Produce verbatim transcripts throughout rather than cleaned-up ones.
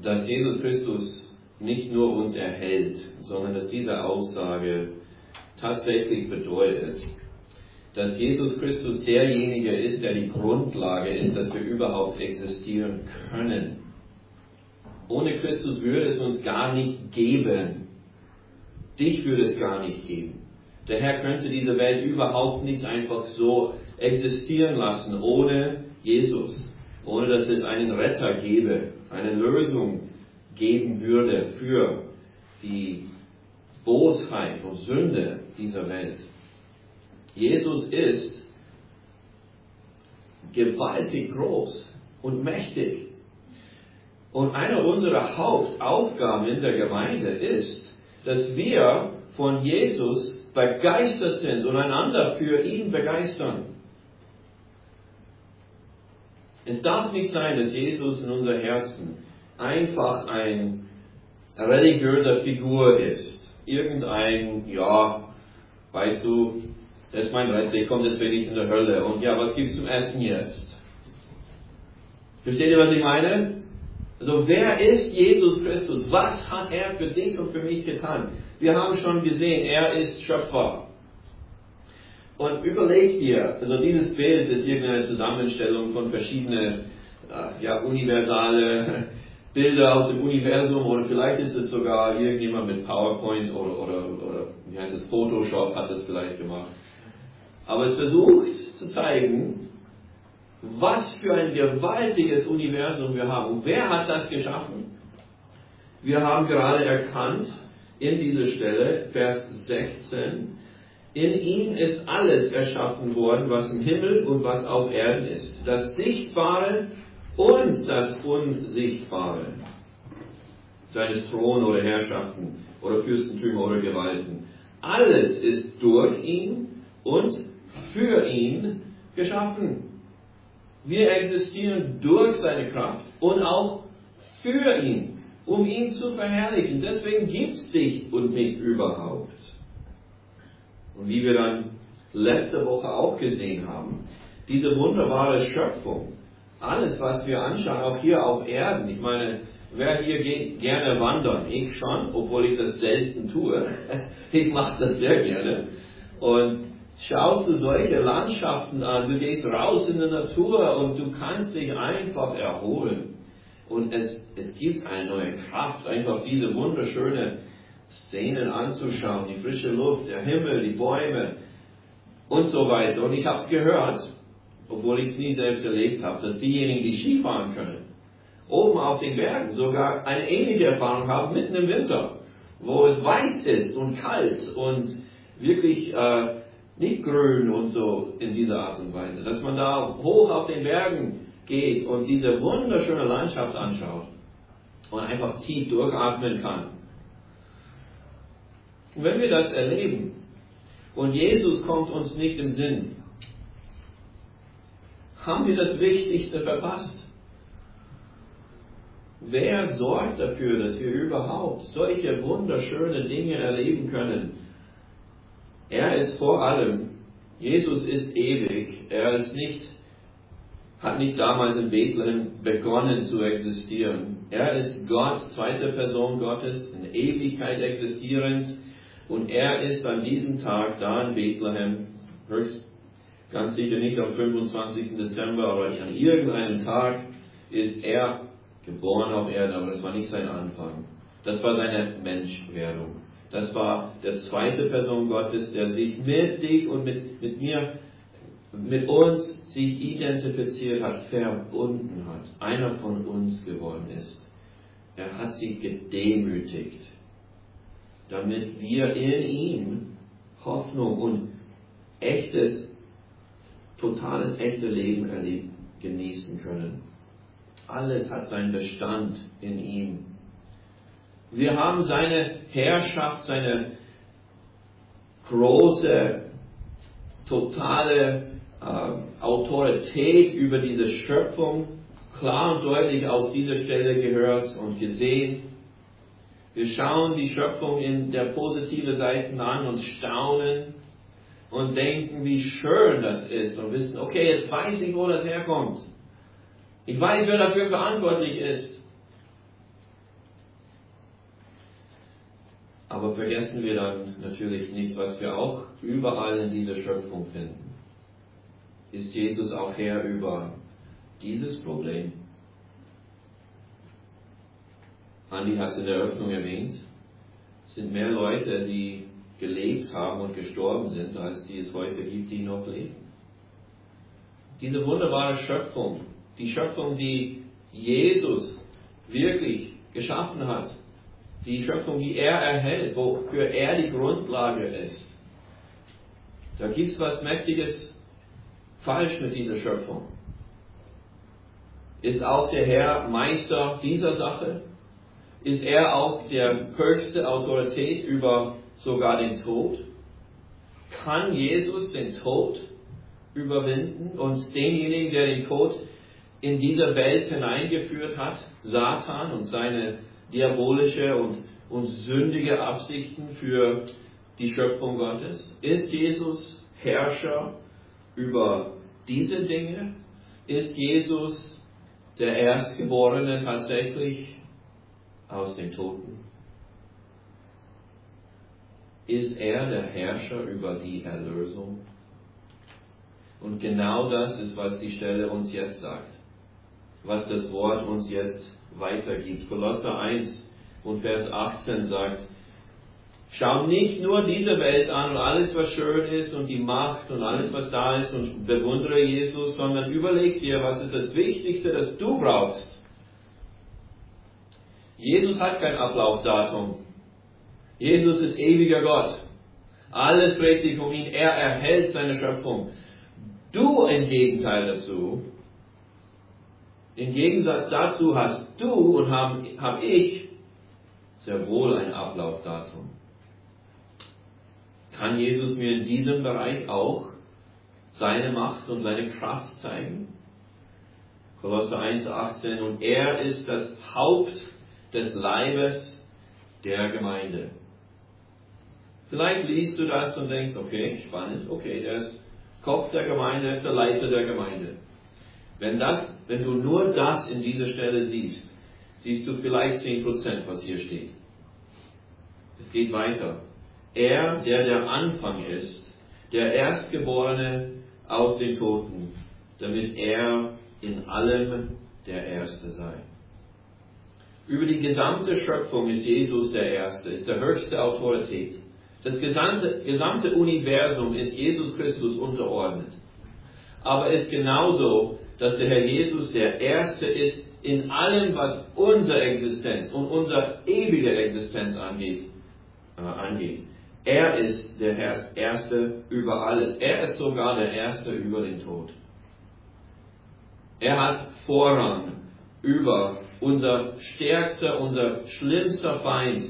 dass Jesus Christus nicht nur uns erhält, sondern dass diese Aussage tatsächlich bedeutet, dass Jesus Christus derjenige ist, der die Grundlage ist, dass wir überhaupt existieren können. Ohne Christus würde es uns gar nicht geben. Dich würde es gar nicht geben. Der Herr könnte diese Welt überhaupt nicht einfach so existieren lassen, ohne Jesus. Ohne dass es einen Retter gäbe, eine Lösung geben würde für die Bosheit und Sünde dieser Welt. Jesus ist gewaltig groß und mächtig. Und eine unserer Hauptaufgaben in der Gemeinde ist, dass wir von Jesus begeistert sind und einander für ihn begeistern. Es darf nicht sein, dass Jesus in unser Herzen einfach ein religiöser Figur ist. Irgendein, ja, weißt du, das ist mein Retter, ich komme deswegen nicht in der Hölle. Und ja, was gibt's zum Essen jetzt? Versteht ihr, was ich meine? Also, wer ist Jesus Christus? Was hat er für dich und für mich getan? Wir haben schon gesehen, er ist Schöpfer. Und überleg dir, also dieses Bild ist irgendeine Zusammenstellung von verschiedenen äh, ja, universale Bilder aus dem Universum, oder vielleicht ist es sogar irgendjemand mit PowerPoint oder, oder, oder wie heißt es, Photoshop hat es vielleicht gemacht. Aber es versucht zu zeigen, was für ein gewaltiges Universum wir haben. Und wer hat das geschaffen? Wir haben gerade erkannt, in dieser Stelle, Vers sechzehn, in ihm ist alles erschaffen worden, was im Himmel und was auf Erden ist. Das Sichtbare und das Unsichtbare. Seines Thron oder Herrschaften oder Fürstentümer oder Gewalten. Alles ist durch ihn und für ihn geschaffen. Wir existieren durch seine Kraft und auch für ihn, um ihn zu verherrlichen. Deswegen gibt es dich und mich überhaupt. Und wie wir dann letzte Woche auch gesehen haben, diese wunderbare Schöpfung, alles, was wir anschauen, auch hier auf Erden, ich meine, wer hier geht gerne wandern? Ich schon, obwohl ich das selten tue. Ich mache das sehr gerne. Und schaust du solche Landschaften an, du gehst raus in die Natur und du kannst dich einfach erholen. Und es, es gibt eine neue Kraft, einfach diese wunderschöne Szenen anzuschauen, die frische Luft, der Himmel, die Bäume und so weiter. Und ich habe es gehört, obwohl ich es nie selbst erlebt habe, dass diejenigen, die Skifahren können, oben auf den Bergen sogar eine ähnliche Erfahrung haben, mitten im Winter, wo es weit ist und kalt und wirklich äh, nicht grün und so in dieser Art und Weise. Dass man da hoch auf den Bergen geht und diese wunderschöne Landschaft anschaut und einfach tief durchatmen kann. Und wenn wir das erleben und Jesus kommt uns nicht im Sinn, haben wir das Wichtigste verpasst. Wer sorgt dafür, dass wir überhaupt solche wunderschöne Dinge erleben können? Er ist vor allem, Jesus ist ewig, er ist nicht, hat nicht damals in Bethlehem begonnen zu existieren. Er ist Gott, zweite Person Gottes, in Ewigkeit existierend, und er ist an diesem Tag da in Bethlehem, höchst, ganz sicher nicht am fünfundzwanzigsten Dezember, aber an irgendeinem Tag ist er geboren auf Erden, aber das war nicht sein Anfang. Das war seine Menschwerdung. Das war der zweite Person Gottes, der sich mit dich und mit, mit mir, mit uns sich identifiziert hat, verbunden hat, einer von uns geworden ist. Er hat sich gedemütigt, damit wir in ihm Hoffnung und echtes, totales, echte Leben erleben, genießen können. Alles hat seinen Bestand in ihm. Wir haben seine Herrschaft, seine große, totale äh, Autorität über diese Schöpfung klar und deutlich aus dieser Stelle gehört und gesehen. Wir schauen die Schöpfung in der positiven Seiten an und staunen und denken, wie schön das ist, und wissen, okay, jetzt weiß ich, wo das herkommt. Ich weiß, wer dafür verantwortlich ist. Aber vergessen wir dann natürlich nicht, was wir auch überall in dieser Schöpfung finden. Ist Jesus auch Herr über dieses Problem? Andi hat es in der Eröffnung erwähnt. Es sind mehr Leute, die gelebt haben und gestorben sind, als die es heute gibt, die noch leben. Diese wunderbare Schöpfung, die Schöpfung, die Jesus wirklich geschaffen hat, die Schöpfung, die er erhält, wofür er die Grundlage ist. Da gibt es was Mächtiges falsch mit dieser Schöpfung. Ist auch der Herr Meister dieser Sache? Ist er auch der höchste Autorität über sogar den Tod? Kann Jesus den Tod überwinden und denjenigen, der den Tod in dieser Welt hineingeführt hat, Satan und seine diabolische und, und sündige Absichten für die Schöpfung Gottes? Ist Jesus Herrscher über diese Dinge? Ist Jesus der Erstgeborene tatsächlich aus den Toten? Ist er der Herrscher über die Erlösung? Und genau das ist, was die Stelle uns jetzt sagt, was das Wort uns jetzt weitergibt. Kolosser eins und Vers achtzehn sagt, schau nicht nur diese Welt an und alles, was schön ist und die Macht und alles, was da ist und bewundere Jesus, sondern überleg dir, was ist das Wichtigste, das du brauchst. Jesus hat kein Ablaufdatum. Jesus ist ewiger Gott. Alles dreht sich um ihn. Er erhält seine Schöpfung. Du im Gegenteil dazu, im Gegensatz dazu hast du und habe hab ich sehr wohl ein Ablaufdatum. Kann Jesus mir in diesem Bereich auch seine Macht und seine Kraft zeigen? Kolosser eins, achtzehn, und er ist das Haupt des Leibes der Gemeinde. Vielleicht liest du das und denkst, okay, spannend, okay, der ist Kopf der Gemeinde, ist der Leiter der Gemeinde. Wenn das, wenn du nur das in dieser Stelle siehst, siehst du vielleicht zehn Prozent, was hier steht. Es geht weiter. Er, der der Anfang ist, der Erstgeborene aus den Toten, damit er in allem der Erste sei. Über die gesamte Schöpfung ist Jesus der Erste, ist der höchste Autorität. Das gesamte, gesamte Universum ist Jesus Christus unterordnet. Aber es ist genauso, dass der Herr Jesus der Erste ist in allem, was unsere Existenz und unsere ewige Existenz angeht. Äh, angeht. Er ist der Herr, Erste über alles. Er ist sogar der Erste über den Tod. Er hat Vorrang über unser stärkster, unser schlimmster Feind.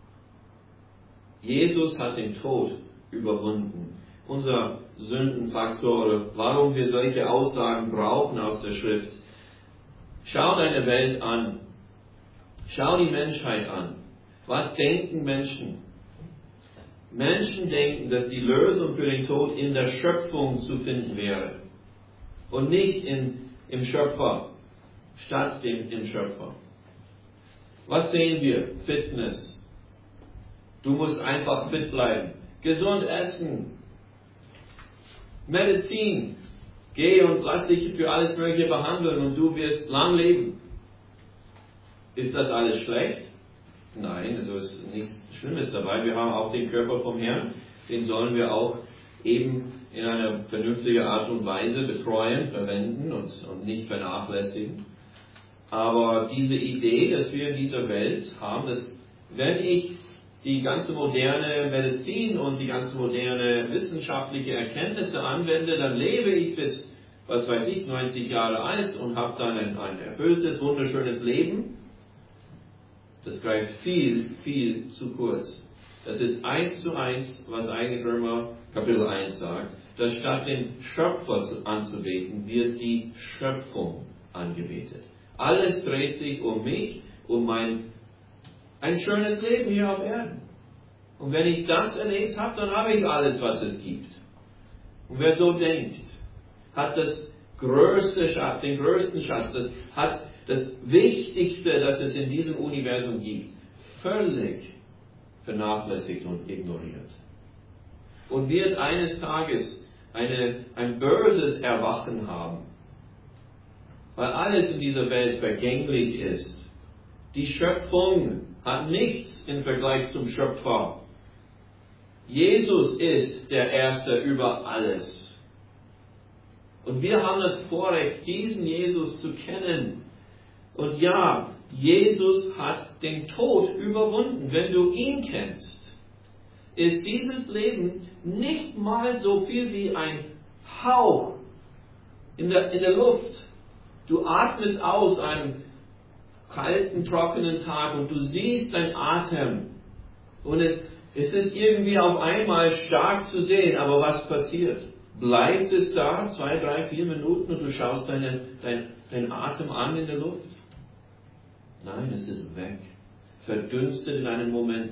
Jesus hat den Tod überwunden. Unser Sündenfaktor, oder warum wir solche Aussagen brauchen aus der Schrift. Schau deine Welt an. Schau die Menschheit an. Was denken Menschen? Menschen denken, dass die Lösung für den Tod in der Schöpfung zu finden wäre. Und nicht in, im Schöpfer, statt dem, im Schöpfer. Was sehen wir? Fitness. Du musst einfach fit bleiben. Gesund essen. Medizin. Geh und lass dich für alles Mögliche behandeln und du wirst lang leben. Ist das alles schlecht? Nein, also ist nichts Schlimmes dabei. Wir haben auch den Körper vom Herrn. Den sollen wir auch eben in einer vernünftigen Art und Weise betreuen, verwenden und, und nicht vernachlässigen. Aber diese Idee, dass wir in dieser Welt haben, dass wenn ich die ganze moderne Medizin und die ganze moderne wissenschaftliche Erkenntnisse anwende, dann lebe ich bis, was weiß ich, neunzig Jahre alt und habe dann ein, ein erfülltes, wunderschönes Leben. Das greift viel, viel zu kurz. Das ist eins zu eins, was eigentlich Römer Kapitel eins sagt, dass statt den Schöpfer anzubeten, wird die Schöpfung angebetet. Alles dreht sich um mich, um mein ein schönes Leben hier auf Erden. Und wenn ich das erlebt habe, dann habe ich alles, was es gibt. Und wer so denkt, hat das größte Schatz, den größten Schatz, das hat das Wichtigste, das es in diesem Universum gibt, völlig vernachlässigt und ignoriert. Und wird eines Tages eine, ein böses Erwachen haben, weil alles in dieser Welt vergänglich ist. Die Schöpfung hat nichts im Vergleich zum Schöpfer. Jesus ist der Erste über alles. Und wir haben das Vorrecht, diesen Jesus zu kennen. Und ja, Jesus hat den Tod überwunden. Wenn du ihn kennst, ist dieses Leben nicht mal so viel wie ein Hauch in der, in der Luft. Du atmest aus einem kalten, trockenen Tag und du siehst deinen Atem. Und es, es ist irgendwie auf einmal stark zu sehen, aber was passiert? Bleibt es da, zwei, drei, vier Minuten und du schaust deine, dein, deinen Atem an in der Luft? Nein, es ist weg. Verdünstet in einem Moment.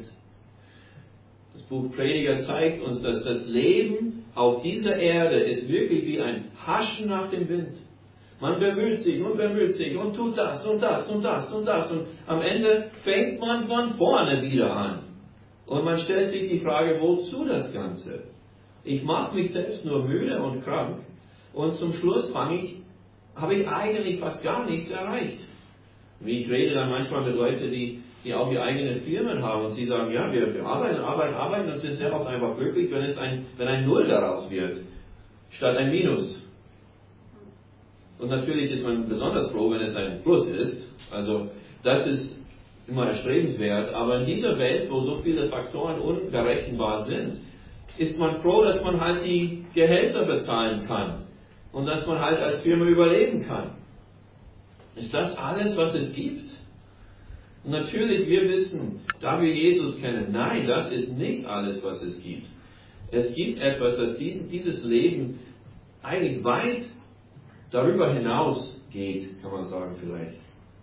Das Buch Prediger zeigt uns, dass das Leben auf dieser Erde ist wirklich wie ein Haschen nach dem Wind. Man bemüht sich und bemüht sich und tut das und das und das und das und am Ende fängt man von vorne wieder an. Und man stellt sich die Frage, wozu das Ganze? Ich mache mich selbst nur müde und krank und zum Schluss fange ich, habe ich eigentlich fast gar nichts erreicht. Wie ich rede dann manchmal mit Leuten, die, die auch ihre eigenen Firmen haben und sie sagen, ja, wir, wir arbeiten, arbeiten, arbeiten und sind sehr oft einfach glücklich, wenn es ein, wenn ein Null daraus wird, statt ein Minus. Und natürlich ist man besonders froh, wenn es ein Plus ist. Also das ist immer erstrebenswert. Aber in dieser Welt, wo so viele Faktoren unberechenbar sind, ist man froh, dass man halt die Gehälter bezahlen kann und dass man halt als Firma überleben kann. Ist das alles, was es gibt? Und natürlich, wir wissen, da wir Jesus kennen, nein, das ist nicht alles, was es gibt. Es gibt etwas, das diesen, dieses Leben eigentlich weit darüber hinausgeht, kann man sagen vielleicht.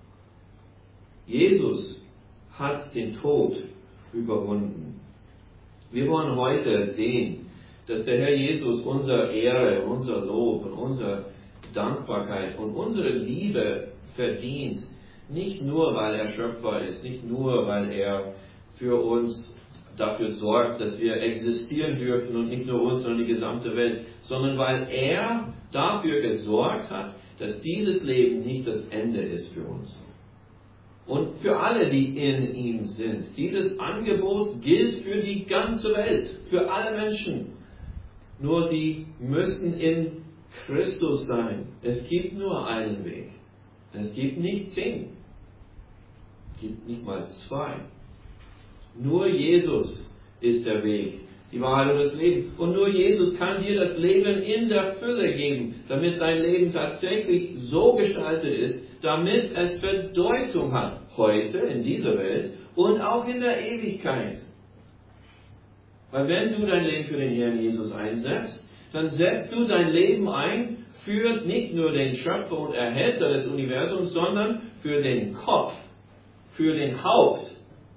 Jesus hat den Tod überwunden. Wir wollen heute sehen, dass der Herr Jesus unsere Ehre, unser Lob und unsere Dankbarkeit und unsere Liebe verdient. Nicht nur, weil er Schöpfer ist, nicht nur, weil er für uns dafür sorgt, dass wir existieren dürfen und nicht nur uns, sondern die gesamte Welt, sondern weil er dafür gesorgt hat, dass dieses Leben nicht das Ende ist für uns. Und für alle, die in ihm sind. Dieses Angebot gilt für die ganze Welt, für alle Menschen. Nur sie müssen in Christus sein. Es gibt nur einen Weg. Es gibt nicht zehn. Es gibt nicht mal zwei. Nur Jesus ist der Weg, die Wahrheit und das Leben. Und nur Jesus kann dir das Leben in der Fülle geben, damit dein Leben tatsächlich so gestaltet ist, damit es Bedeutung hat, heute in dieser Welt und auch in der Ewigkeit. Weil wenn du dein Leben für den Herrn Jesus einsetzt, dann setzt du dein Leben ein für nicht nur den Schöpfer und Erhälter des Universums, sondern für den Kopf, für den Haupt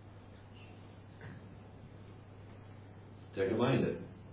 der Gemeinde.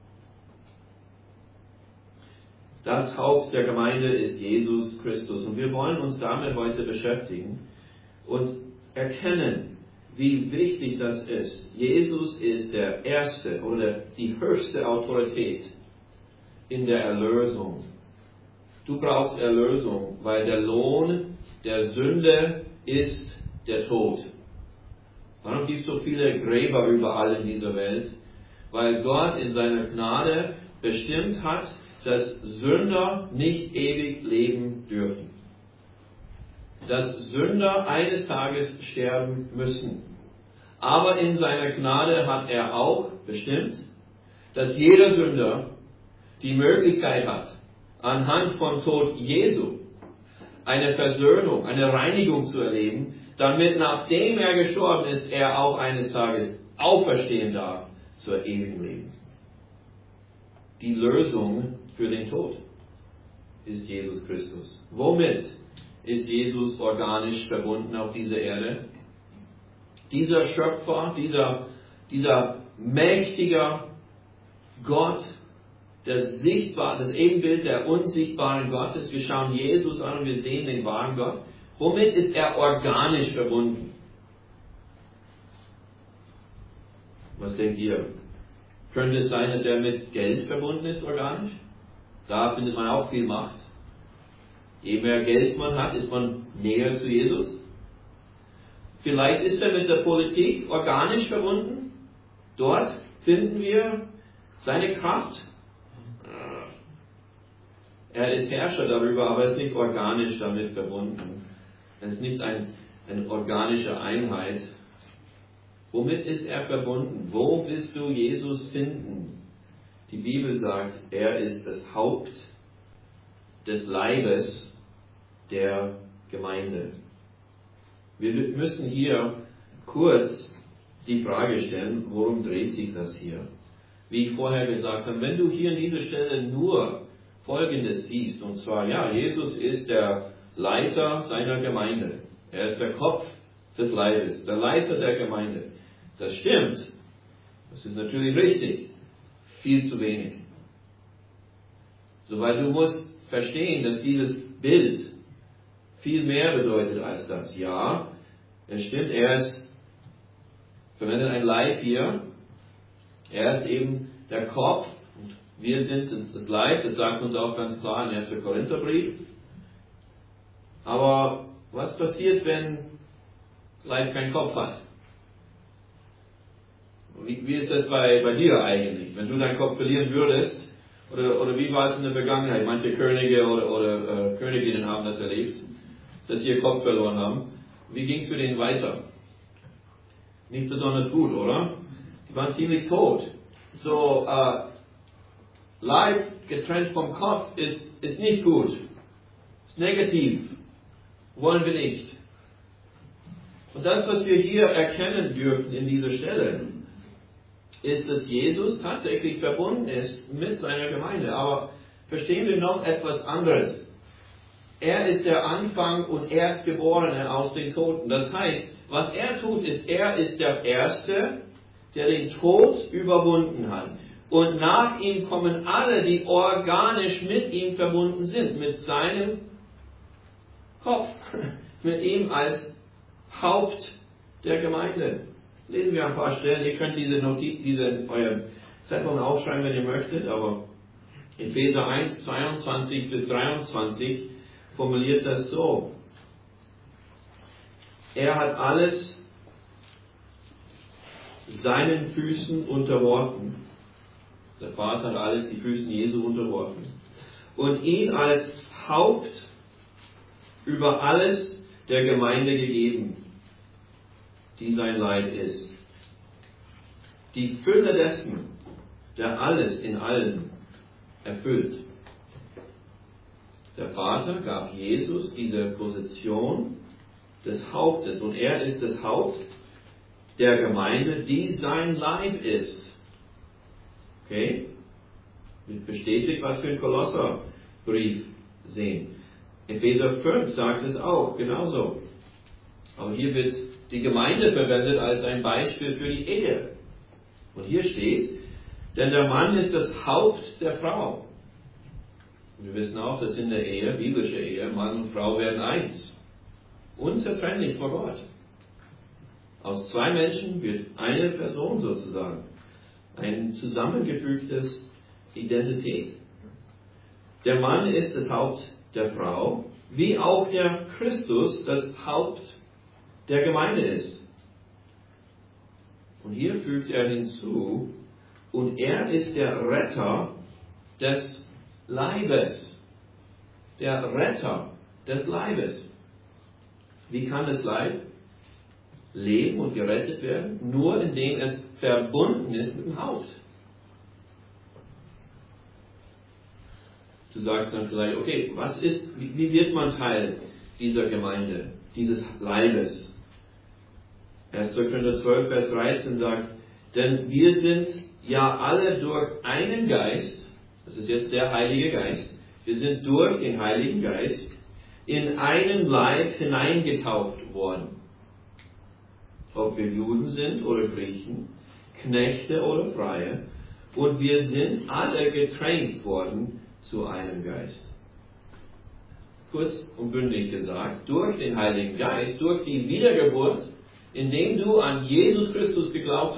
Das Haupt der Gemeinde ist Jesus Christus. Und wir wollen uns damit heute beschäftigen und erkennen, wie wichtig das ist. Jesus ist der erste oder die höchste Autorität in der Erlösung. Du brauchst Erlösung, weil der Lohn der Sünde ist der Tod. Warum gibt es so viele Gräber überall in dieser Welt? Weil Gott in seiner Gnade bestimmt hat, dass Sünder nicht ewig leben dürfen. Dass Sünder eines Tages sterben müssen. Aber in seiner Gnade hat er auch bestimmt, dass jeder Sünder die Möglichkeit hat, anhand von Tod Jesu eine Versöhnung, eine Reinigung zu erleben, damit nachdem er gestorben ist, er auch eines Tages auferstehen darf zur ewigen Leben. Die Lösung für den Tod ist Jesus Christus. Womit ist Jesus organisch verbunden auf dieser Erde? Dieser Schöpfer, dieser, dieser mächtige Gott, das sichtbar, das Ebenbild der unsichtbaren Gottes. Wir schauen Jesus an und wir sehen den wahren Gott. Womit ist er organisch verbunden? Was denkt ihr? Könnte es sein, dass er mit Geld verbunden ist, organisch? Da findet man auch viel Macht. Je mehr Geld man hat, ist man näher zu Jesus. Vielleicht ist er mit der Politik organisch verbunden. Dort finden wir seine Kraft. Er ist Herrscher darüber, aber er ist nicht organisch damit verbunden. Er ist nicht ein, eine organische Einheit. Womit ist er verbunden? Wo willst du Jesus finden? Die Bibel sagt, er ist das Haupt des Leibes der Gemeinde. Wir müssen hier kurz die Frage stellen, worum dreht sich das hier? Wie ich vorher gesagt habe, wenn du hier an dieser Stelle nur Folgendes siehst, und zwar, ja, Jesus ist der Leiter seiner Gemeinde. Er ist der Kopf des Leibes, der Leiter der Gemeinde. Das stimmt. Das ist natürlich richtig. Viel zu wenig. Soweit du musst verstehen, dass dieses Bild viel mehr bedeutet als das. Ja, es stimmt, er ist, verwendet ein Leib hier. Er ist eben der Kopf. Und wir sind das Leib. Das sagt uns auch ganz klar im ersten Korintherbrief. Aber was passiert, wenn Leib keinen Kopf hat? Wie, wie ist das bei, bei dir eigentlich? Wenn du deinen Kopf verlieren würdest, oder, oder wie war es in der Vergangenheit? Manche Könige oder, oder äh, Königinnen haben das erlebt, dass sie ihren Kopf verloren haben. Wie ging es für den weiter? Nicht besonders gut, oder? Die waren ziemlich tot. So, äh, Leib getrennt vom Kopf ist, ist nicht gut. Ist negativ. Wollen wir nicht. Und das, was wir hier erkennen dürfen in dieser Stelle, ist, dass Jesus tatsächlich verbunden ist mit seiner Gemeinde. Aber verstehen wir noch etwas anderes. Er ist der Anfang und Erstgeborene aus den Toten. Das heißt, was er tut, ist, er ist der Erste, der den Tod überwunden hat. Und nach ihm kommen alle, die organisch mit ihm verbunden sind, mit seinem Kopf, mit ihm als Haupt der Gemeinde. Lesen wir ein paar Stellen. Ihr könnt diese Notiz, diese in euren Zetteln aufschreiben, wenn ihr möchtet, aber Epheser eins, zweiundzwanzig bis dreiundzwanzig formuliert das so. Er hat alles seinen Füßen unterworfen. Der Vater hat alles die Füßen Jesu unterworfen. Und ihn als Haupt über alles der Gemeinde gegeben, die sein Leib ist. Die Fülle dessen, der alles in allen erfüllt. Der Vater gab Jesus diese Position des Hauptes und er ist das Haupt der Gemeinde, die sein Leib ist. Okay? Wird bestätigt, was wir im Kolosserbrief sehen. Epheser fünf sagt es auch, genauso. Aber hier wird die Gemeinde verwendet als ein Beispiel für die Ehe. Und hier steht, denn der Mann ist das Haupt der Frau. Und wir wissen auch, dass in der Ehe, biblische Ehe, Mann und Frau werden eins. Unzertrennlich vor Gott. Aus zwei Menschen wird eine Person sozusagen. Ein zusammengefügtes Identität. Der Mann ist das Haupt der Frau, wie auch der Christus das Haupt der Gemeinde ist. Und hier fügt er hinzu, und er ist der Retter des Leibes. Der Retter des Leibes. Wie kann das Leib leben und gerettet werden? Nur indem es verbunden ist mit dem Haupt. Du sagst dann vielleicht, okay, was ist, wie, wie wird man Teil dieser Gemeinde, dieses Leibes? erster Korinther zwölf, Vers dreizehn sagt, denn wir sind ja alle durch einen Geist, das ist jetzt der Heilige Geist, wir sind durch den Heiligen Geist in einen Leib hineingetauft worden. Ob wir Juden sind oder Griechen, Knechte oder Freie, und wir sind alle getränkt worden zu einem Geist. Kurz und bündig gesagt, durch den Heiligen Geist, durch die Wiedergeburt, indem du an Jesus Christus geglaubt hast,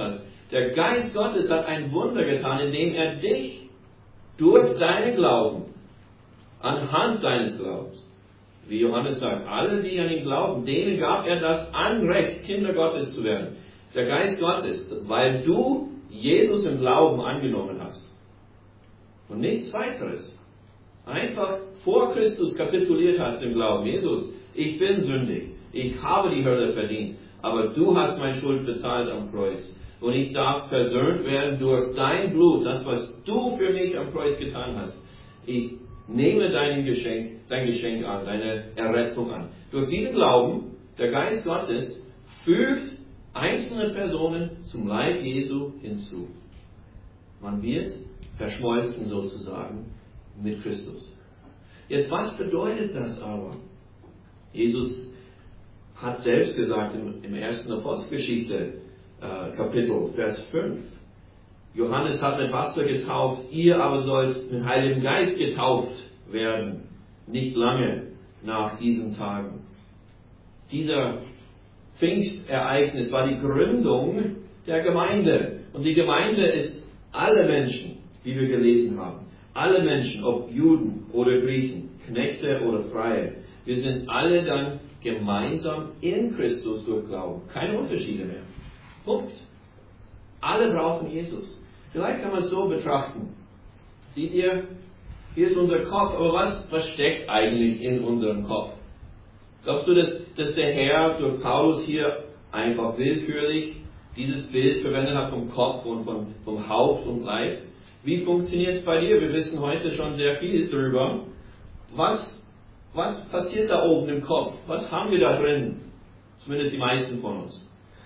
Der Geist Gottes hat ein Wunder getan, indem er dich durch deinen Glauben, anhand deines Glaubens, wie Johannes sagt, alle, die an ihn glauben, denen gab er das Anrecht, Kinder Gottes zu werden. Der Geist Gottes, weil du Jesus im Glauben angenommen hast. Und nichts weiteres. Einfach vor Christus kapituliert hast im Glauben. Jesus, ich bin sündig. Ich habe die Hölle verdient. Aber du hast meine Schuld bezahlt am Kreuz. Und ich darf versöhnt werden durch dein Blut, das, was du für mich am Kreuz getan hast. Ich nehme dein Geschenk, dein Geschenk an, deine Errettung an. Durch diesen Glauben, der Geist Gottes fügt einzelne Personen zum Leib Jesu hinzu. Man wird verschmolzen sozusagen mit Christus. Jetzt, was bedeutet das aber? Jesus hat selbst gesagt im, im ersten Apostelgeschichte, äh, Kapitel, Vers fünf, Johannes hat mit Wasser getauft, ihr aber sollt mit Heiligem Geist getauft werden, nicht lange nach diesen Tagen. Dieser Pfingstereignis war die Gründung der Gemeinde. Und die Gemeinde ist alle Menschen, wie wir gelesen haben. Alle Menschen, ob Juden oder Griechen, Knechte oder Freie. Wir sind alle dann gemeinsam in Christus durch Glauben. Keine Unterschiede mehr. Punkt. Alle brauchen Jesus. Vielleicht kann man es so betrachten. Seht ihr, hier ist unser Kopf, aber was, was steckt eigentlich in unserem Kopf? Glaubst du, dass, dass der Herr durch Paulus hier einfach willkürlich dieses Bild verwendet hat vom Kopf und vom, vom Haupt und Leib? Wie funktioniert es bei dir? Wir wissen heute schon sehr viel darüber. Was, was passiert da oben im Kopf? Was haben wir da drin? Zumindest die meisten von uns.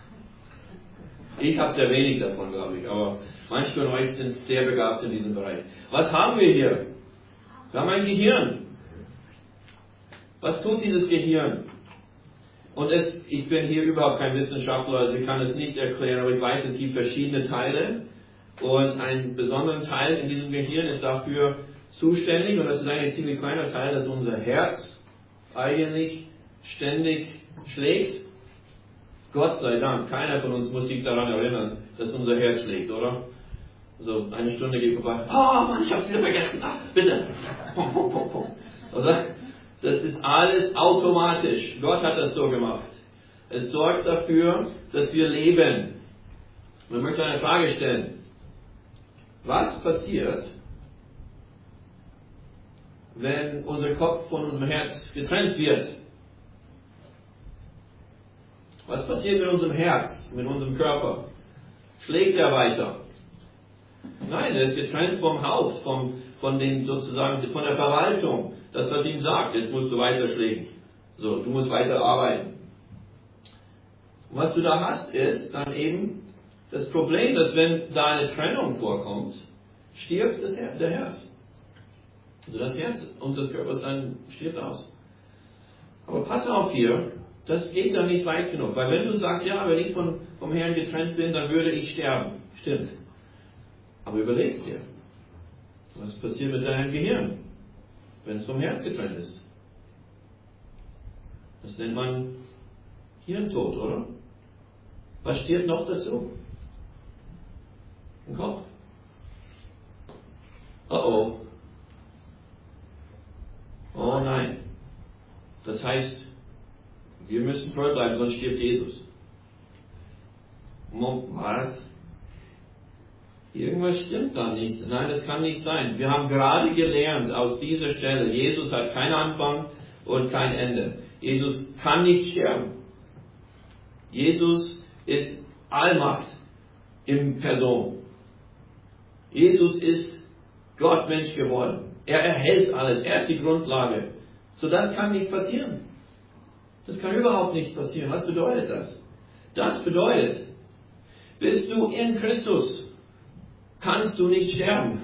Ich habe sehr wenig davon, glaube ich, aber manche von euch sind sehr begabt in diesem Bereich. Was haben wir hier? Wir haben ein Gehirn. Was tut dieses Gehirn? Und es, ich bin hier überhaupt kein Wissenschaftler, also ich kann es nicht erklären, aber ich weiß, es gibt verschiedene Teile. Und ein besonderer Teil in diesem Gehirn ist dafür zuständig, und das ist ein ziemlich kleiner Teil, dass unser Herz eigentlich ständig schlägt. Gott sei Dank, keiner von uns muss sich daran erinnern, dass unser Herz schlägt, oder? So eine Stunde geht vorbei. Oh Mann, ich hab's wieder vergessen. Ach, bitte. Pum, pum, pum, pum. Oder? Das ist alles automatisch. Gott hat das so gemacht. Es sorgt dafür, dass wir leben. Man möchte eine Frage stellen. Was passiert, wenn unser Kopf von unserem Herz getrennt wird? Was passiert mit unserem Herz, mit unserem Körper? Schlägt er weiter? Nein, er ist getrennt vom Haupt, vom, von den sozusagen von der Verwaltung. Das, was ihm sagt, jetzt musst du weiter schlägen. So, du musst weiter arbeiten. Und was du da hast, ist dann eben das Problem, dass wenn da eine Trennung vorkommt, stirbt das Her- der Herz. Also das Herz unseres Körpers dann stirbt aus. Aber pass auf hier, das geht dann nicht weit genug. Weil wenn du sagst, ja, wenn ich von, vom Herrn getrennt bin, dann würde ich sterben. Stimmt. Aber überlegst dir, was passiert mit deinem Gehirn, wenn es vom Herz getrennt ist? Das nennt man Hirntod, oder? Was stirbt noch dazu? Ein Kopf. Oh oh. Oh nein. Das heißt, wir müssen treu bleiben, sonst stirbt Jesus. Was? Irgendwas stimmt da nicht. Nein, das kann nicht sein. Wir haben gerade gelernt aus dieser Stelle, Jesus hat keinen Anfang und kein Ende. Jesus kann nicht sterben. Jesus ist Allmacht in Person. Jesus ist Gott Mensch geworden. Er erhält alles. Er ist die Grundlage. So, das kann nicht passieren. Das kann überhaupt nicht passieren. Was bedeutet das? Das bedeutet, bist du in Christus, kannst du nicht sterben.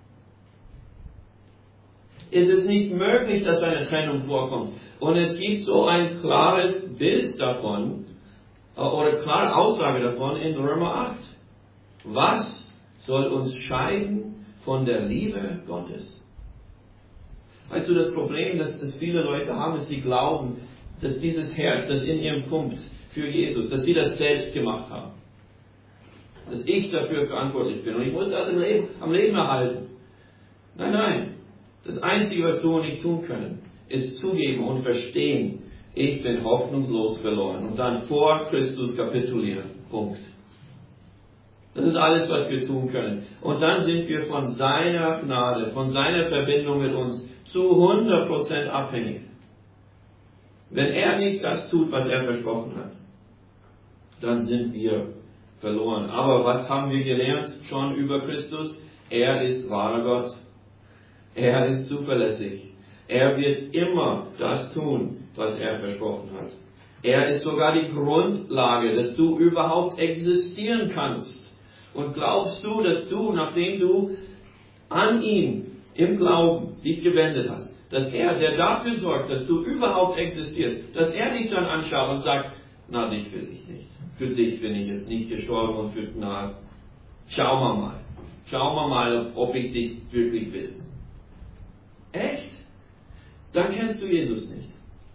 Es ist nicht möglich, dass eine Trennung vorkommt. Und es gibt so ein klares Bild davon, oder klare Aussage davon in Römer acht. Was soll uns scheiden von der Liebe Gottes? Weißt du, das Problem, das, das viele Leute haben, ist, sie glauben, dass dieses Herz, das in ihrem pumpt für Jesus, dass sie das selbst gemacht haben. dass ich dafür verantwortlich bin und ich muss das im Leben, am Leben erhalten. Nein, nein. Das Einzige, was du und ich tun können, ist zugeben und verstehen, ich bin hoffnungslos verloren und dann vor Christus kapitulieren. Punkt. Das ist alles, was wir tun können. Und dann sind wir von seiner Gnade, von seiner Verbindung mit uns zu hundert Prozent abhängig. Wenn er nicht das tut, was er versprochen hat, dann sind wir verloren. Aber was haben wir gelernt schon über Christus? Er ist wahrer Gott. Er ist zuverlässig. Er wird immer das tun, was er versprochen hat. Er ist sogar die Grundlage, dass du überhaupt existieren kannst. Und glaubst du, dass du, nachdem du an ihn im Glauben dich gewendet hast, dass er, der dafür sorgt, dass du überhaupt existierst, dass er dich dann anschaut und sagt, na, dich will ich nicht. Für dich bin ich jetzt nicht gestorben und für, na, schauen wir mal. Schauen wir mal, ob ich dich wirklich will. Echt? Dann kennst du Jesus nicht.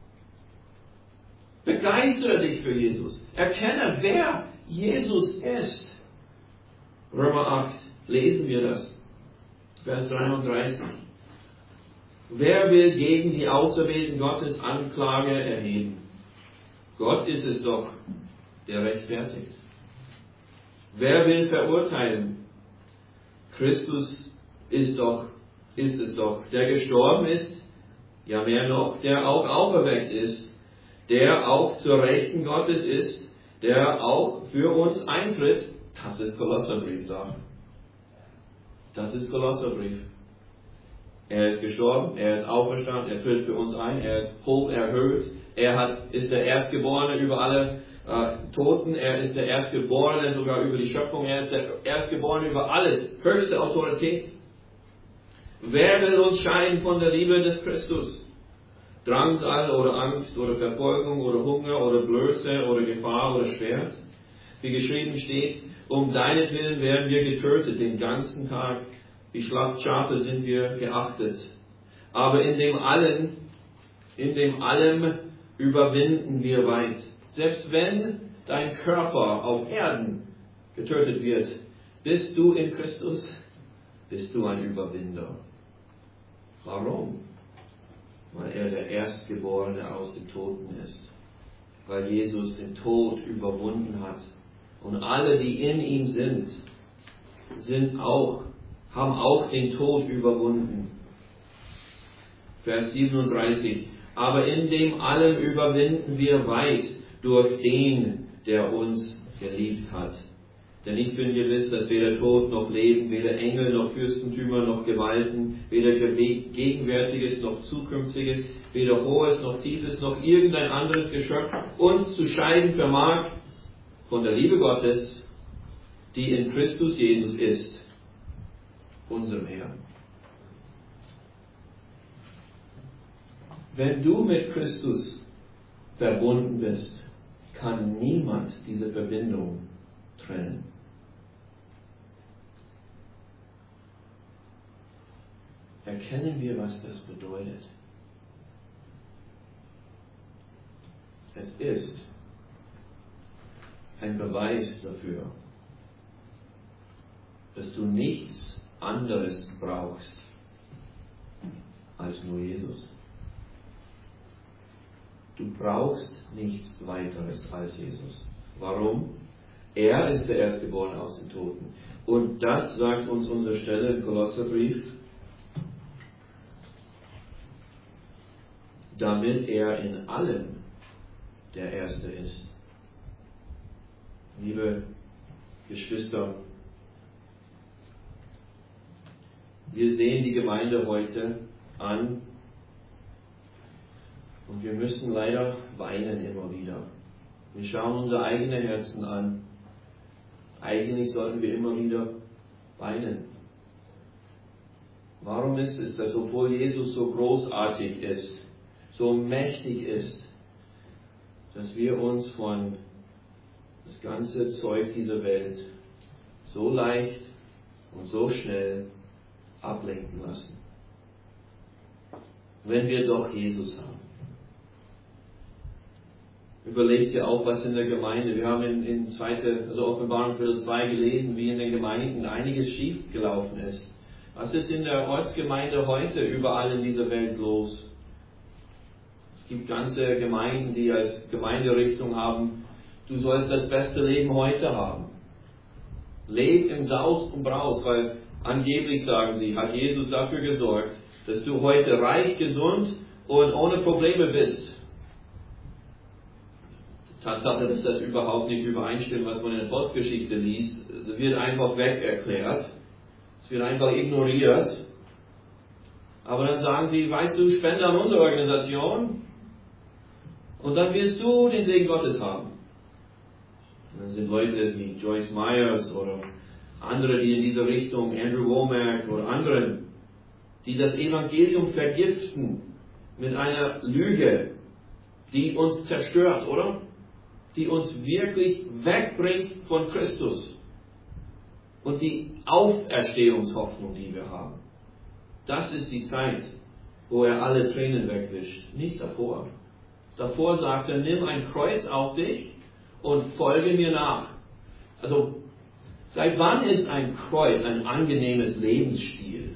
Begeistere dich für Jesus. Erkenne, wer Jesus ist. Römer acht, lesen wir das. Vers dreiunddreißig. Wer will gegen die Auserwählten Gottes Anklage erheben? Gott ist es doch, der rechtfertigt. Wer will verurteilen? Christus ist doch, ist es doch, der gestorben ist, ja mehr noch, der auch auferweckt ist, der auch zur Rechten Gottes ist, der auch für uns eintritt. Das ist Kolosserbrief da. Das ist Kolosserbrief. Er ist gestorben, er ist auferstanden, er tritt für uns ein, er ist hoch erhöht, er hat, ist der Erstgeborene über alle äh, Toten, er ist der Erstgeborene sogar über die Schöpfung, er ist der Erstgeborene über alles, höchste Autorität. Wer will uns scheiden von der Liebe des Christus? Drangsal oder Angst oder Verfolgung oder Hunger oder Blöße oder Gefahr oder Schwert? Wie geschrieben steht, um deinetwillen werden wir getötet den ganzen Tag. Wie Schlachtschafe sind wir geachtet. Aber in dem allen, in dem allem überwinden wir weit. Selbst wenn dein Körper auf Erden getötet wird, bist du in Christus, bist du ein Überwinder. Warum? Weil er der Erstgeborene aus den Toten ist. Weil Jesus den Tod überwunden hat. Und alle, die in ihm sind, sind auch, haben auch den Tod überwunden. Vers siebenunddreißig. Aber in dem allem überwinden wir weit durch den, der uns geliebt hat. Denn ich bin gewiss, dass weder Tod noch Leben, weder Engel noch Fürstentümer noch Gewalten, weder Gegenwärtiges noch Zukünftiges, weder Hohes noch Tiefes noch irgendein anderes Geschöpf uns zu scheiden vermag von der Liebe Gottes, die in Christus Jesus ist, unserem Herrn. Wenn du mit Christus verbunden bist, kann niemand diese Verbindung trennen. Erkennen wir, was das bedeutet. Es ist ein Beweis dafür, dass du nichts anderes brauchst als nur Jesus. Du brauchst nichts weiteres als Jesus. Warum? Er ist der Erstgeborene aus den Toten. Und das sagt uns unsere Stelle im Kolosserbrief, damit er in allem der Erste ist. Liebe Geschwister, wir sehen die Gemeinde heute an und wir müssen leider weinen immer wieder. Wir schauen unsere eigenen Herzen an. Eigentlich sollten wir immer wieder weinen. Warum ist es, dass obwohl Jesus so großartig ist, so mächtig ist, dass wir uns von das ganze Zeug dieser Welt so leicht und so schnell ablenken lassen? Wenn wir doch Jesus haben. überlegt ihr auch, was in der Gemeinde, wir haben in, in zweite, also Offenbarung Kapitel zwei gelesen, wie in den Gemeinden einiges schief gelaufen ist. Was ist in der Ortsgemeinde heute überall in dieser Welt los? Es gibt ganze Gemeinden, die als Gemeinderichtung haben, du sollst das beste Leben heute haben. Leb im Saus und Braus, weil angeblich, sagen sie, hat Jesus dafür gesorgt, dass du heute reich, gesund und ohne Probleme bist. Tatsache, dass das überhaupt nicht übereinstimmt, was man in der Postgeschichte liest, wird einfach weg erklärt. Es wird einfach ignoriert. Aber dann sagen sie, weißt du, spende an unsere Organisation und dann wirst du den Segen Gottes haben. Und dann sind Leute wie Joyce Myers oder andere, die in dieser Richtung, Andrew Womack oder andere, die das Evangelium vergiften mit einer Lüge, die uns zerstört, oder? Die uns wirklich wegbringt von Christus und die Auferstehungshoffnung, die wir haben. Das ist die Zeit, wo er alle Tränen wegwischt, nicht davor. Davor sagt er, nimm ein Kreuz auf dich und folge mir nach. Also, seit wann ist ein Kreuz ein angenehmes Lebensstil?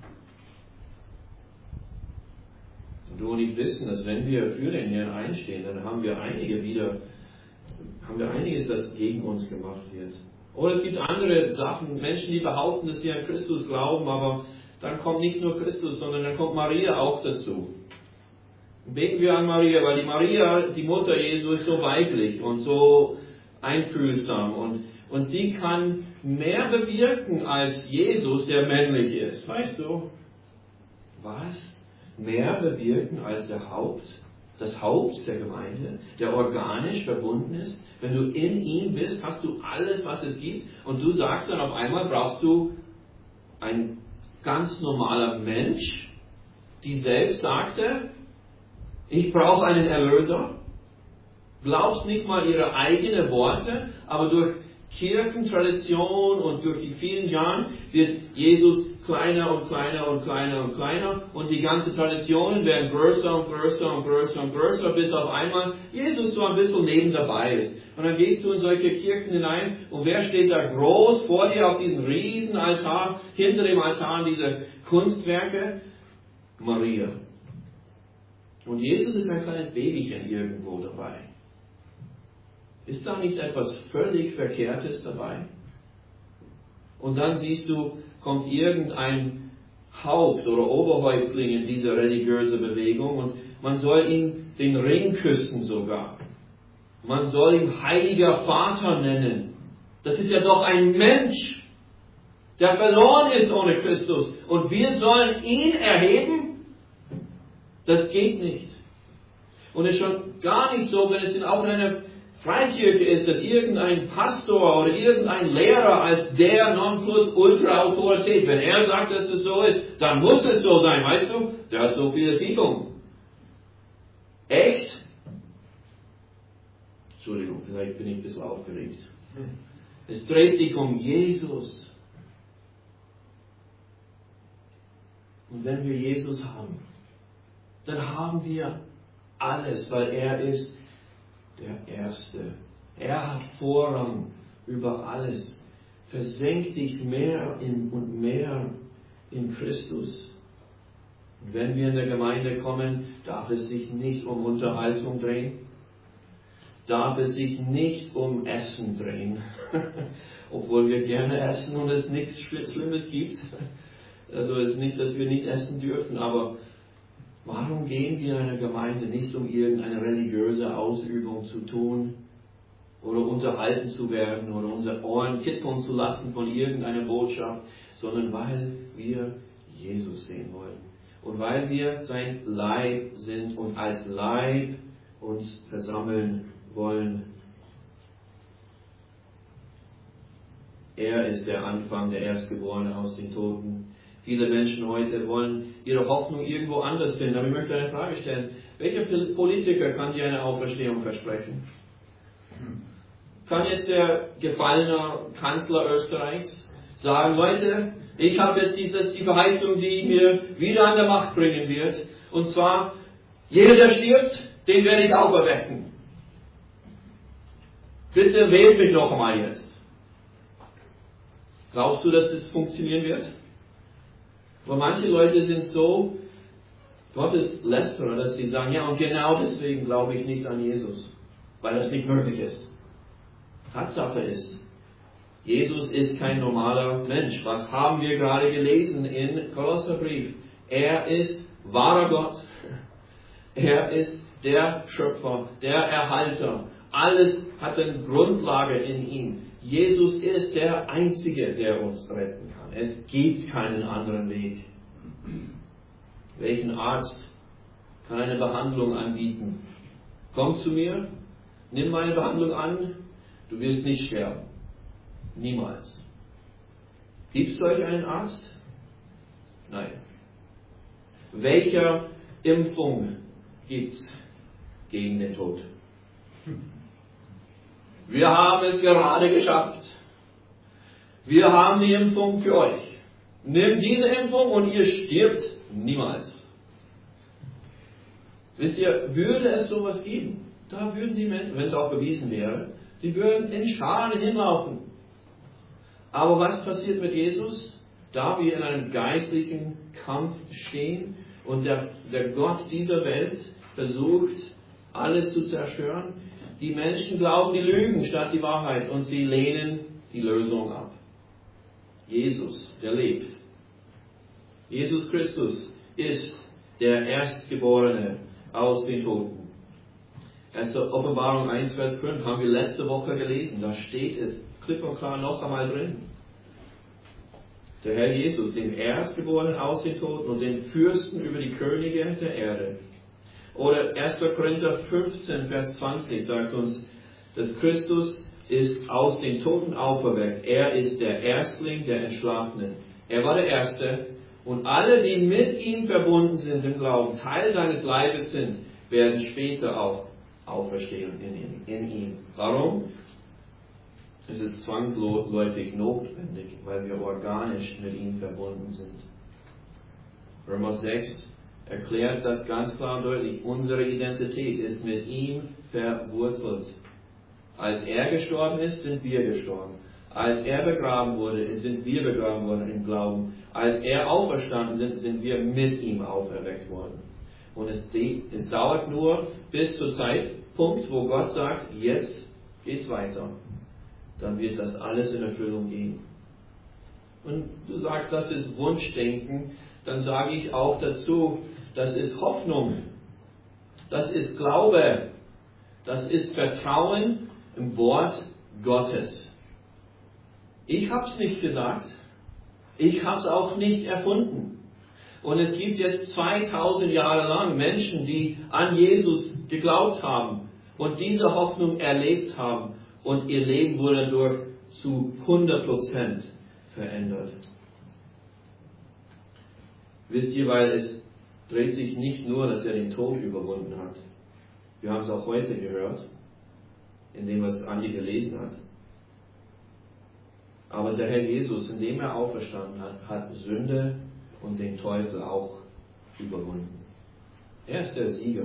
Und du und ich wissen, dass wenn wir für den Herrn einstehen, dann haben wir einige wieder, haben wir einiges, das gegen uns gemacht wird. Oder es gibt andere Sachen, Menschen, die behaupten, dass sie an Christus glauben, aber dann kommt nicht nur Christus, sondern dann kommt Maria auch dazu. Beten wir an Maria, weil die Maria, die Mutter Jesu, ist so weiblich und so einfühlsam und, und sie kann mehr bewirken als Jesus, der männlich ist. Weißt du? Was? Mehr bewirken als der Haupt? Das Haupt der Gemeinde, der organisch verbunden ist. Wenn du in ihm bist, hast du alles, was es gibt. Und du sagst dann auf einmal, brauchst du ein ganz normaler Mensch, die selbst sagte, ich brauche einen Erlöser. Glaubst nicht mal ihre eigenen Worte, aber durch Kirchentradition und durch die vielen Jahre wird Jesus kleiner und kleiner und kleiner und kleiner und die ganzen Traditionen werden größer und größer und größer und größer, bis auf einmal Jesus so ein bisschen neben dabei ist. Und dann gehst du in solche Kirchen hinein und wer steht da groß vor dir auf diesem riesen Altar, hinter dem Altar diese Kunstwerke? Maria. Und Jesus ist ein kleines Babychen irgendwo dabei. Ist da nicht etwas völlig Verkehrtes dabei? Und dann siehst du, kommt irgendein Haupt- oder Oberhäuptling in diese religiöse Bewegung und man soll ihm den Ring küssen sogar. Man soll ihn Heiliger Vater nennen. Das ist ja doch ein Mensch, der verloren ist ohne Christus. Und wir sollen ihn erheben? Das geht nicht. Und es ist schon gar nicht so, wenn es in auch in einer Freikirche ist, dass irgendein Pastor oder irgendein Lehrer als der Nonplusultra-Autorität, wenn er sagt, dass es so ist, dann muss es so sein, weißt du? Der hat so viele Titel. Echt? Entschuldigung, vielleicht bin ich ein bisschen aufgeregt. Es dreht sich um Jesus. Und wenn wir Jesus haben, dann haben wir alles, weil er ist der Erste. Er hat Vorrang über alles. Versenk dich mehr in, und mehr in Christus. Und wenn wir in der Gemeinde kommen, darf es sich nicht um Unterhaltung drehen. Darf es sich nicht um Essen drehen. Obwohl wir gerne essen und es nichts Schlimmes gibt. Also es ist nicht, dass wir nicht essen dürfen, aber warum gehen wir in einer Gemeinde nicht, um irgendeine religiöse Ausübung zu tun oder unterhalten zu werden oder unsere Ohren kippeln zu lassen von irgendeiner Botschaft, sondern weil wir Jesus sehen wollen und weil wir sein Leib sind und als Leib uns versammeln wollen. Er ist der Anfang, der Erstgeborene aus den Toten. Viele Menschen heute wollen ihre Hoffnung irgendwo anders finden. Aber ich möchte eine Frage stellen. Welcher Politiker kann dir eine Auferstehung versprechen? Kann jetzt der gefallene Kanzler Österreichs sagen, Leute, ich habe jetzt die, das, die Verheißung, die mir wieder an der Macht bringen wird. Und zwar, jeder, der stirbt, den werde ich auferwecken. Bitte wählt mich noch einmal jetzt. Glaubst du, dass das funktionieren wird? Aber manche Leute sind so Gotteslästerer, dass sie sagen, ja, und genau deswegen glaube ich nicht an Jesus, weil das nicht möglich ist. Tatsache ist, Jesus ist kein normaler Mensch. Was haben wir gerade gelesen in Kolosserbrief? Er ist wahrer Gott. Er ist der Schöpfer, der Erhalter. Alles hat eine Grundlage in ihm. Jesus ist der Einzige, der uns retten kann. Es gibt keinen anderen Weg. Welchen Arzt kann eine Behandlung anbieten? Komm zu mir, nimm meine Behandlung an, du wirst nicht sterben. Niemals. Gibt es solch einen Arzt? Nein. Welche Impfung gibt es gegen den Tod? Wir haben es gerade geschafft. Wir haben die Impfung für euch. Nehmt diese Impfung und ihr stirbt niemals. Wisst ihr, würde es sowas geben, da würden die Menschen, wenn es auch bewiesen wäre, die würden in Scharen hinlaufen. Aber was passiert mit Jesus? Da wir in einem geistlichen Kampf stehen und der, der Gott dieser Welt versucht, alles zu zerstören, die Menschen glauben die Lügen statt die Wahrheit und sie lehnen die Lösung ab. Jesus, der lebt. Jesus Christus ist der Erstgeborene aus den Toten. erste Offenbarung eins, Vers fünf haben wir letzte Woche gelesen. Da steht es klipp und klar noch einmal drin. Der Herr Jesus, den Erstgeborenen aus den Toten und den Fürsten über die Könige der Erde. Oder erster Korinther fünfzehn, Vers zwanzig sagt uns, dass Christus ist aus den Toten auferweckt. Er ist der Erstling der Entschlafenen. Er war der Erste. Und alle, die mit ihm verbunden sind im Glauben, Teil seines Leibes sind, werden später auch auferstehen in ihm. In ihm. Warum? Es ist zwangsläufig notwendig, weil wir organisch mit ihm verbunden sind. Römer sechs erklärt das ganz klar und deutlich. Unsere Identität ist mit ihm verwurzelt. Als er gestorben ist, sind wir gestorben. Als er begraben wurde, sind wir begraben worden im Glauben. Als er auferstanden sind, sind wir mit ihm auferweckt worden. Und es, es dauert nur bis zum Zeitpunkt, wo Gott sagt, jetzt geht's weiter. Dann wird das alles in Erfüllung gehen. Und du sagst, das ist Wunschdenken, dann sage ich auch dazu, das ist Hoffnung. Das ist Glaube. Das ist Vertrauen im Wort Gottes. Ich habe es nicht gesagt. Ich habe es auch nicht erfunden. Und es gibt jetzt zweitausend Jahre lang Menschen, die an Jesus geglaubt haben und diese Hoffnung erlebt haben. Und ihr Leben wurde dadurch zu hundert Prozent verändert. Wisst ihr, weil es dreht sich nicht nur, dass er den Tod überwunden hat. Wir haben es auch heute gehört, in dem, was Andi gelesen hat. Aber der Herr Jesus, indem er auferstanden hat, hat Sünde und den Teufel auch überwunden. Er ist der Sieger.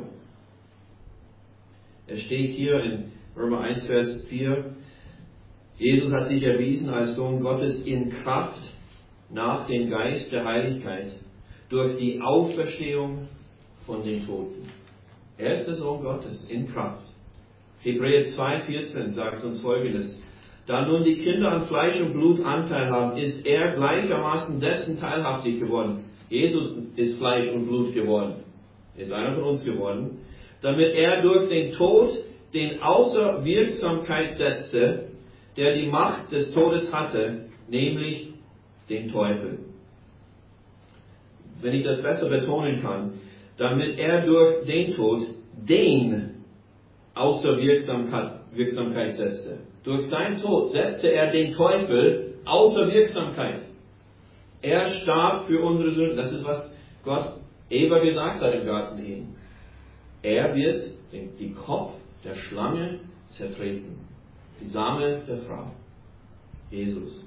Es steht hier in Römer eins, Vers vier, Jesus hat sich erwiesen als Sohn Gottes in Kraft nach dem Geist der Heiligkeit durch die Auferstehung von den Toten. Er ist der Sohn Gottes in Kraft. Hebräer zwei, vierzehn sagt uns Folgendes. Da nun die Kinder an Fleisch und Blut Anteil haben, ist er gleichermaßen dessen teilhaftig geworden. Jesus ist Fleisch und Blut geworden. Ist einer von uns geworden. Damit er durch den Tod den außer Wirksamkeit setzte, der die Macht des Todes hatte, nämlich den Teufel. Wenn ich das besser betonen kann, damit er durch den Tod den außer Wirksamkeit, Wirksamkeit setzte. Durch seinen Tod setzte er den Teufel außer Wirksamkeit. Er starb für unsere Sünden. Das ist, was Gott Eva gesagt hat im Garten Eden. Er wird den, die Kopf der Schlange zertreten. Die Same der Frau. Jesus.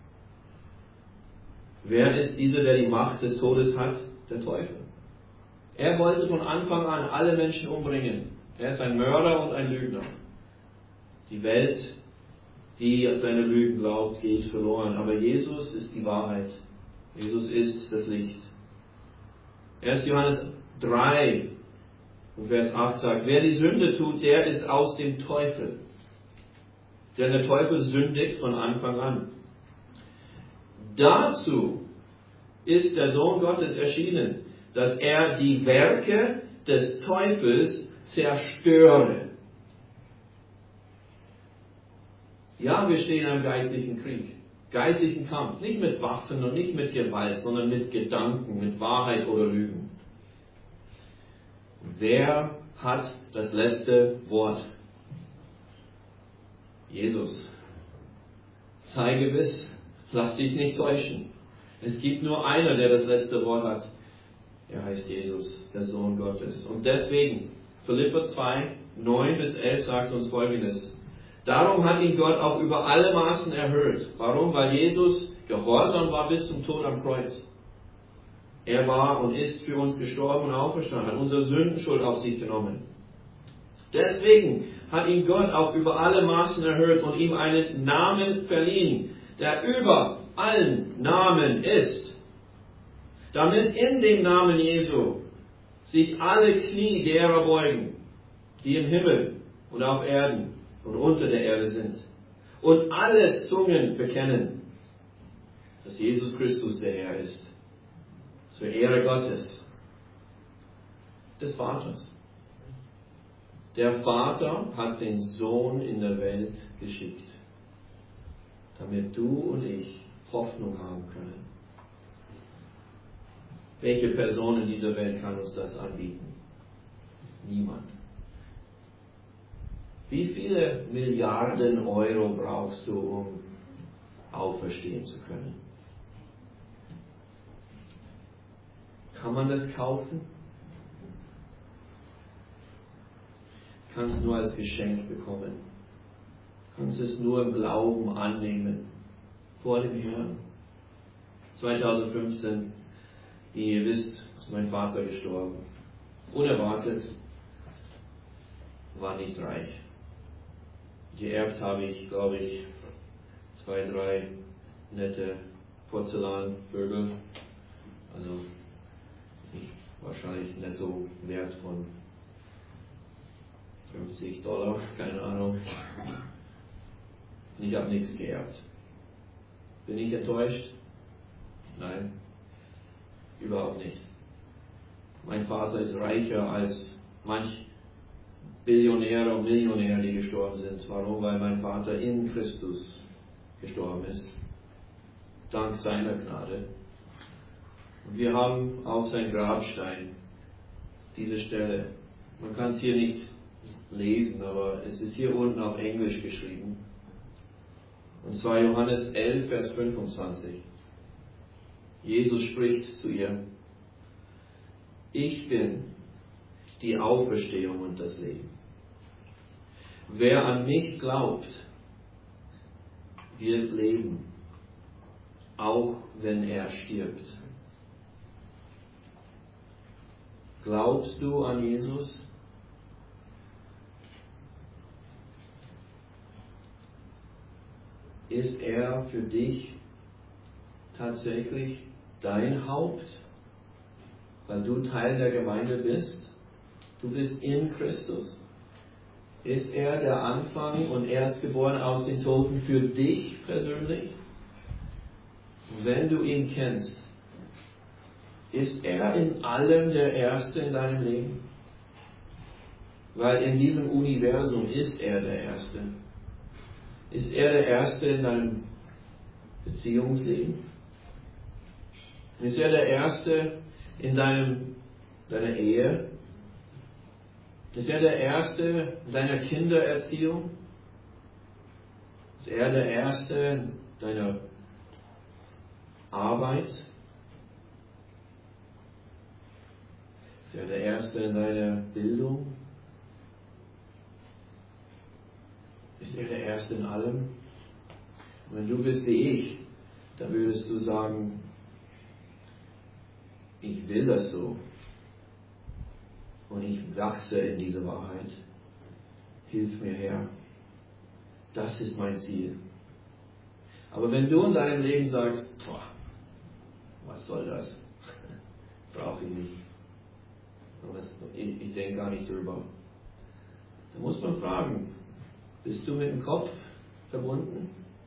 Wer ist dieser, der die Macht des Todes hat? Der Teufel. Er wollte von Anfang an alle Menschen umbringen. Er ist ein Mörder und ein Lügner. Die Welt, die an seine Lügen glaubt, geht verloren. Aber Jesus ist die Wahrheit. Jesus ist das Licht. erster Johannes drei, Vers acht sagt, wer die Sünde tut, der ist aus dem Teufel. Denn der Teufel sündigt von Anfang an. Dazu ist der Sohn Gottes erschienen, dass er die Werke des Teufels zerstöre. Ja, wir stehen in einem geistlichen Krieg, geistlichen Kampf, nicht mit Waffen und nicht mit Gewalt, sondern mit Gedanken, mit Wahrheit oder Lügen. Wer hat das letzte Wort? Jesus. Sei gewiss, lass dich nicht täuschen. Es gibt nur einer, der das letzte Wort hat. Er heißt Jesus, der Sohn Gottes. Und deswegen, Philipper zwei, neun bis elf sagt uns Folgendes. Darum hat ihn Gott auch über alle Maßen erhöht. Warum? Weil Jesus gehorsam war bis zum Tod am Kreuz. Er war und ist für uns gestorben und auferstanden, hat unsere Sündenschuld auf sich genommen. Deswegen hat ihn Gott auch über alle Maßen erhöht und ihm einen Namen verliehen, der über allen Namen ist. Damit in dem Namen Jesu sich alle Knie derer beugen, die im Himmel und auf Erden und unter der Erde sind. Und alle Zungen bekennen, dass Jesus Christus der Herr ist. Zur Ehre Gottes, des Vaters. Der Vater hat den Sohn in der Welt geschickt, damit du und ich Hoffnung haben können. Welche Person in dieser Welt kann uns das anbieten? Niemand. Wie viele Milliarden Euro brauchst du, um auferstehen zu können? Kann man das kaufen? Kannst nur als Geschenk bekommen. Kannst es nur im Glauben annehmen. Vor dem Herrn. zwanzig fünfzehn, wie ihr wisst, ist mein Vater gestorben. Unerwartet. War nicht reich. Geerbt habe ich, glaube ich, zwei, drei nette Porzellanvögel. Also nicht wahrscheinlich netto Wert von fünfzig Dollar, keine Ahnung. Ich habe nichts geerbt. Bin ich enttäuscht? Nein, überhaupt nicht. Mein Vater ist reicher als manch Billionäre und Millionäre, die gestorben sind. Warum? Weil mein Vater in Christus gestorben ist. Dank seiner Gnade. Und wir haben auf sein Grabstein diese Stelle. Man kann es hier nicht lesen, aber es ist hier unten auf Englisch geschrieben. Und zwar Johannes elf, Vers fünfundzwanzig. Jesus spricht zu ihr: Ich bin die Auferstehung und das Leben. Wer an mich glaubt, wird leben, auch wenn er stirbt. Glaubst du an Jesus? Ist er für dich tatsächlich dein Haupt, weil du Teil der Gemeinde bist? Du bist in Christus. Ist er der Anfang und Erstgeboren aus den Toten für dich persönlich? Wenn du ihn kennst, ist er in allem der Erste in deinem Leben? Weil in diesem Universum ist er der Erste. Ist er der Erste in deinem Beziehungsleben? Ist er der Erste in deinem, deiner Ehe? Ist er der Erste in deiner Kindererziehung? Ist er der Erste in deiner Arbeit? Ist er der Erste in deiner Bildung? Ist er der Erste in allem? Und wenn du bist wie ich, dann würdest du sagen, ich will das so. Und ich wachse in diese Wahrheit. Hilf mir, Herr. das ist mein Ziel. Aber wenn du in deinem Leben sagst, boah, was soll das? Brauche ich nicht. Ich, ich denke gar nicht drüber. Da muss man fragen, bist du mit dem Kopf verbunden?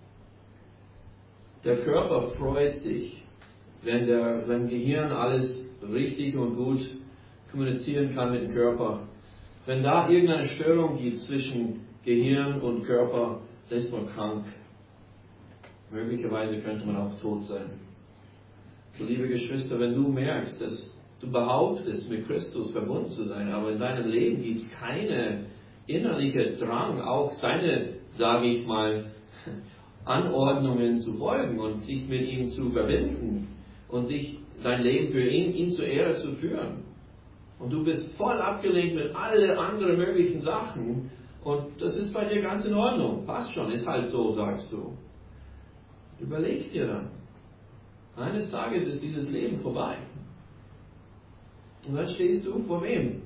Der Körper freut sich, wenn der wenn Gehirn alles richtig und gut kommunizieren kann mit dem Körper. Wenn da irgendeine Störung gibt zwischen Gehirn und Körper, dann ist man krank. Möglicherweise könnte man auch tot sein. So, liebe Geschwister, wenn du merkst, dass du behauptest, mit Christus verbunden zu sein, aber in deinem Leben gibt es keine innerliche Drang, auch seine, sage ich mal, Anordnungen zu folgen und sich mit ihm zu verbinden und sich dein Leben für ihn, ihn zur Ehre zu führen. Und du bist voll abgelenkt mit allen anderen möglichen Sachen und das ist bei dir ganz in Ordnung. Passt schon, ist halt so, sagst du. Überleg dir dann. Eines Tages ist dieses Leben vorbei. Und dann stehst du vor wem?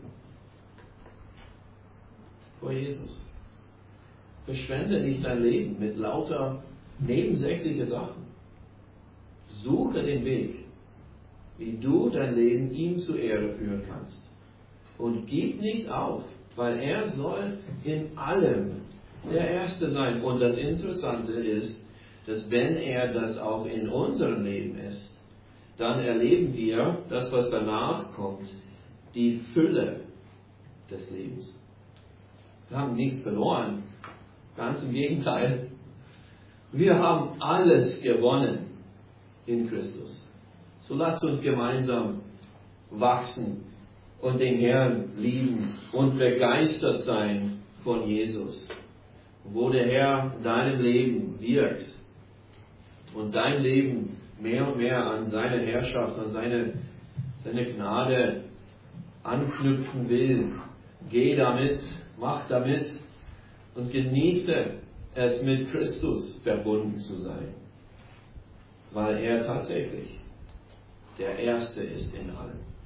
Vor Jesus. Verschwende nicht dein Leben mit lauter nebensächlichen Sachen. Suche den Weg, wie du dein Leben ihm zur Ehre führen kannst. Und gib nicht auf, weil er soll in allem der Erste sein. Und das Interessante ist, dass wenn er das auch in unserem Leben ist, dann erleben wir das, was danach kommt, die Fülle des Lebens. Wir haben nichts verloren. Ganz im Gegenteil. Wir haben alles gewonnen in Christus. So lasst uns gemeinsam wachsen und den Herrn lieben und begeistert sein von Jesus. Wo der Herr in deinem Leben wirkt und dein Leben mehr und mehr an seine Herrschaft, an seine, seine Gnade anknüpfen will, geh damit, mach damit und genieße es, mit Christus verbunden zu sein, weil er tatsächlich der Erste ist in allem.